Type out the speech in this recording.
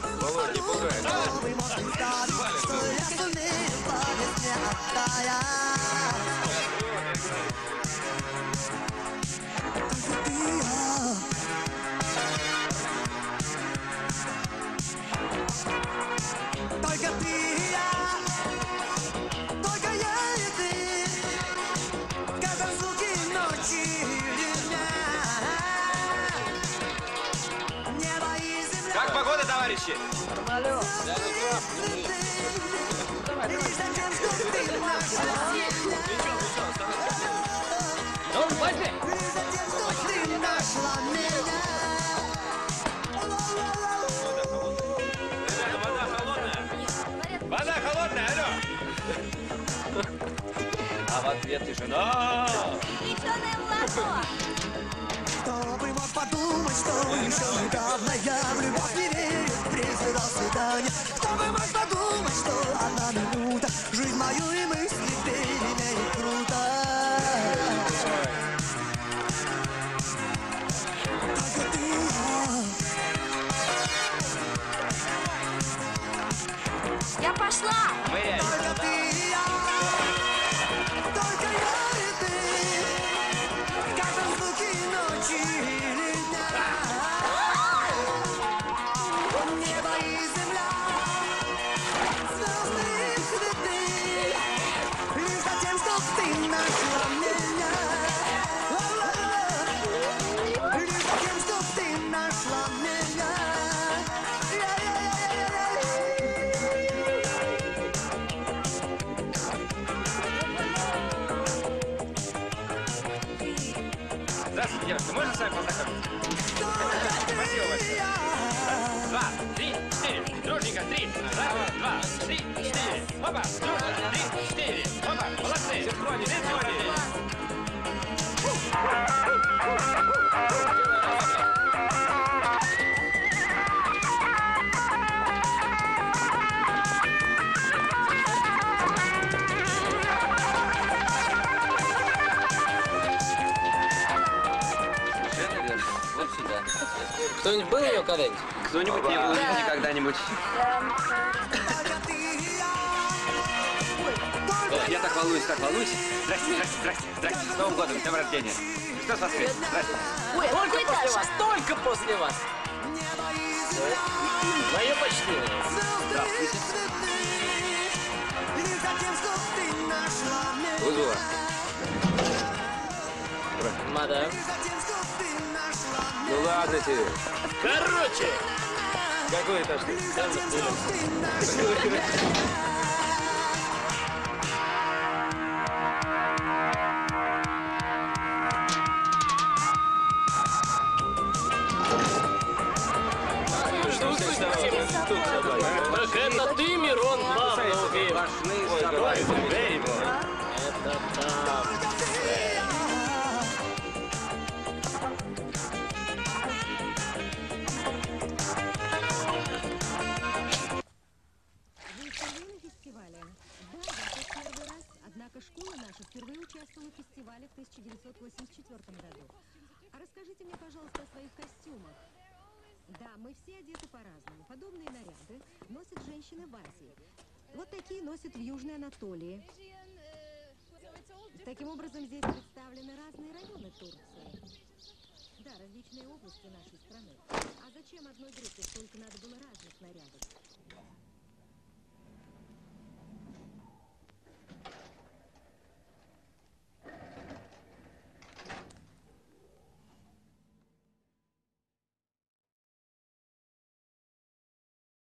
Володь, не пугай. Только ты и я, только я и ты, в каждом звуке ночи или дня. Небо и земля. Как погода, товарищи? Лишь затем, что ты нашла меня. Лишь затем, что ты нашла меня. Вода холодная. Вода холодная, алло. А в ответ тишина. Кто бы мог подумать, что еще недавно я в любовь не верю, призывал свидание. Кто бы мог подумать, что одна минута жизнь мою и мысли переменит круто. Только ты и Я пошла! Мы реально. только ты и я, только я и ты, в каждом звуке ночи или дня. Небо и земля, звезды и цветы, лишь за тем, что ты нашла меня. Лишь за тем, что ты нашла меня. Здравствуйте, девушка, можно с вами познакомиться? Спасибо большое. Раз, два, три, четыре. Дружненько, три. Раз, два, три, четыре. Опа, дружно, три, четыре. Опа, молодцы. Синхронии. Совершенно верно. Вот сюда. Кто-нибудь был у него когда-нибудь? Кто-нибудь не был никогда-нибудь. Я так волнуюсь, так волнуюсь. Здрасте. С Новым годом, с днем рождения. Христос воскрес. Здрасте. Ой, только после вас, только после вас. Мое почтение. Здравствуйте. Меня. Бузула. Мадам. Ну ладно тебе. Короче. Какой этаж ты? Так это ты, Мирон, главный убей. Сплошные собаки. Это там. Вы впервые на фестивале? Да, это первый раз. Однако школа наша впервые участвовала в фестивале в 1984 году. А расскажите мне, пожалуйста, о своих костюмах. Да, мы все одеты по-разному. Подобные наряды носят женщины в Азии. Вот такие носят в Южной Анатолии. Таким образом, здесь представлены разные районы Турции. Да, различные области нашей страны. А зачем одной группе столько надо было разных нарядов?